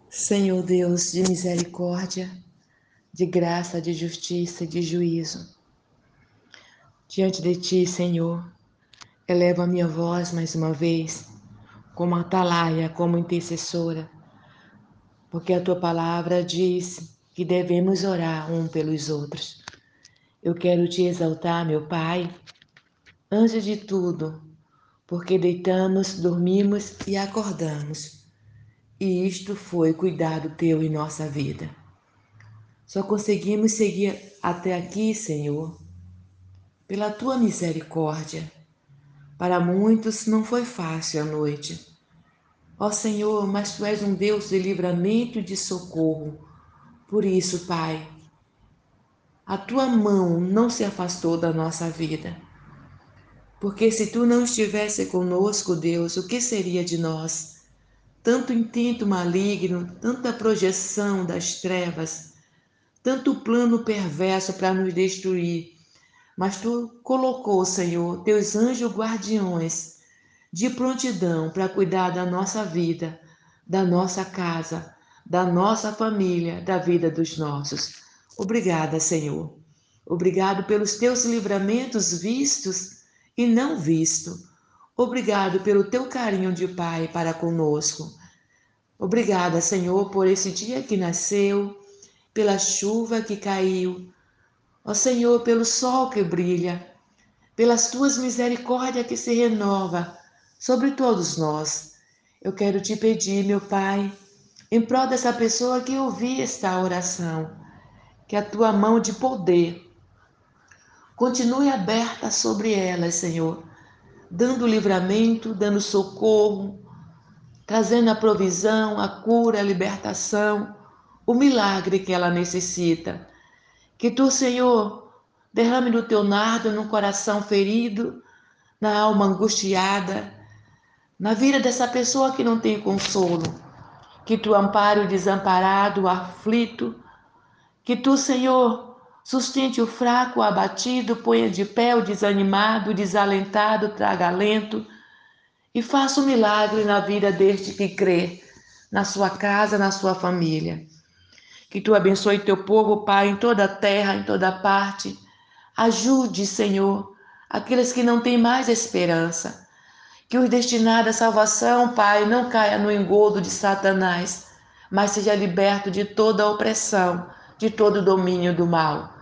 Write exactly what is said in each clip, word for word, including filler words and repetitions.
Senhor Deus de misericórdia, de graça, de justiça e de juízo, diante de Ti, Senhor, elevo a minha voz mais uma vez, como atalaia, como intercessora, porque a Tua palavra diz que devemos orar um pelos outros. Eu quero Te exaltar, meu Pai, antes de tudo, porque deitamos, dormimos e acordamos, e isto foi cuidado Teu em nossa vida. Só conseguimos seguir até aqui, Senhor, pela Tua misericórdia. Para muitos não foi fácil a noite. Ó Senhor, mas Tu és um Deus de livramento e de socorro. Por isso, Pai, a Tua mão não se afastou da nossa vida. Porque se Tu não estivesse conosco, Deus, o que seria de nós? Tanto intento maligno, tanta projeção das trevas, tanto plano perverso para nos destruir. Mas Tu colocou, Senhor, Teus anjos guardiões de prontidão para cuidar da nossa vida, da nossa casa, da nossa família, da vida dos nossos. Obrigada, Senhor. Obrigado pelos Teus livramentos vistos e não vistos. Obrigado pelo Teu carinho de Pai para conosco. Obrigada, Senhor, por esse dia que nasceu, pela chuva que caiu. Ó Senhor, pelo sol que brilha, pelas Tuas misericórdias que se renova sobre todos nós. Eu quero Te pedir, meu Pai, em prol dessa pessoa que ouvir esta oração, que a Tua mão de poder continue aberta sobre elas, Senhor, dando livramento, dando socorro, trazendo a provisão, a cura, a libertação, o milagre que ela necessita. Que Tu, Senhor, derrame do Teu nardo no coração ferido, na alma angustiada, na vida dessa pessoa que não tem consolo. Que Tu ampare o desamparado, o aflito. Que Tu, Senhor, sustente o fraco, o abatido, ponha de pé o desanimado, o desalentado, traga alento. E faça um milagre na vida deste que crê, na sua casa, na sua família. Que Tu abençoe Teu povo, Pai, em toda a terra, em toda parte. Ajude, Senhor, aqueles que não têm mais esperança. Que os destinados à salvação, Pai, não caia no engodo de Satanás, mas seja liberto de toda a opressão, de todo o domínio do mal.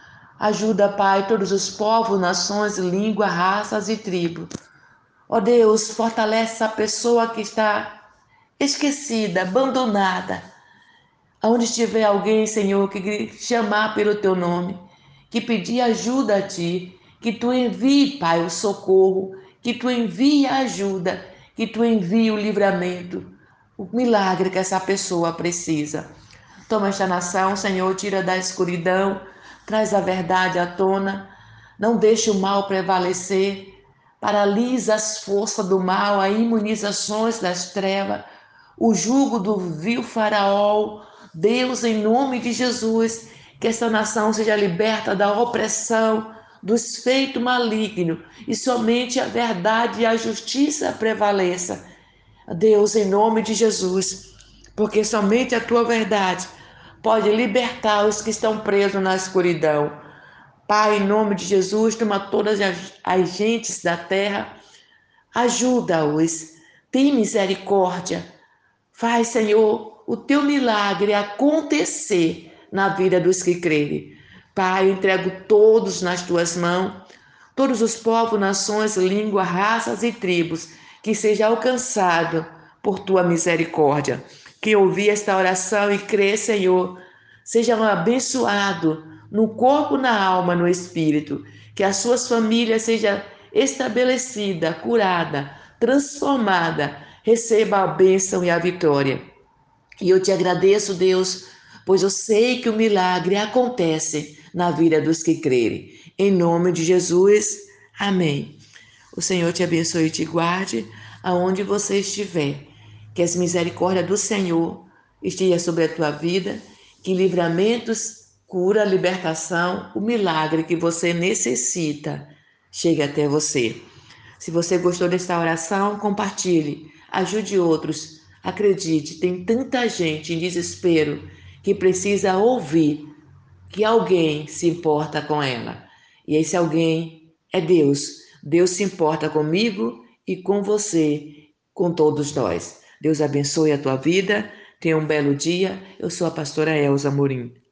Ajuda, Pai, todos os povos, nações, línguas, raças e tribos. Ó Deus, fortalece essa pessoa que está esquecida, abandonada. Aonde estiver alguém, Senhor, que chamar pelo Teu nome, que pedir ajuda a Ti, que Tu envie, Pai, o socorro, que Tu envie a ajuda, que Tu envie o livramento, o milagre que essa pessoa precisa. Toma esta nação, Senhor, tira da escuridão, traz a verdade à tona, não deixe o mal prevalecer, paralisa as forças do mal, as imunizações das trevas, o jugo do vil faraó. Deus, em nome de Jesus, que essa nação seja liberta da opressão, dos feitos malignos, e somente a verdade e a justiça prevaleça. Deus, em nome de Jesus, porque somente a Tua verdade pode libertar os que estão presos na escuridão. Pai, em nome de Jesus, toma todas as gentes da terra, ajuda-os, tem misericórdia. Faz, Senhor, o Teu milagre acontecer na vida dos que crerem. Pai, entrego todos nas Tuas mãos, todos os povos, nações, línguas, raças e tribos, que seja alcançado por Tua misericórdia. Quem ouvir esta oração e crer, Senhor, seja um abençoado no corpo, na alma, no espírito, que as suas famílias sejam estabelecida, curada, transformada, receba a bênção e a vitória. E eu te agradeço, Deus, pois eu sei que o milagre acontece na vida dos que crerem. Em nome de Jesus, amém. O Senhor te abençoe e te guarde aonde você estiver. Que as misericórdias do Senhor estejam sobre a tua vida, que livramentos, cura, libertação, o milagre que você necessita chegue até você. Se você gostou desta oração, compartilhe, ajude outros Acredite, tem tanta gente em desespero que precisa ouvir que alguém se importa com ela. E esse alguém é Deus. Deus se importa comigo e com você, com todos nós. Deus abençoe a tua vida. Tenha um belo dia. Eu sou a pastora Elza Morim.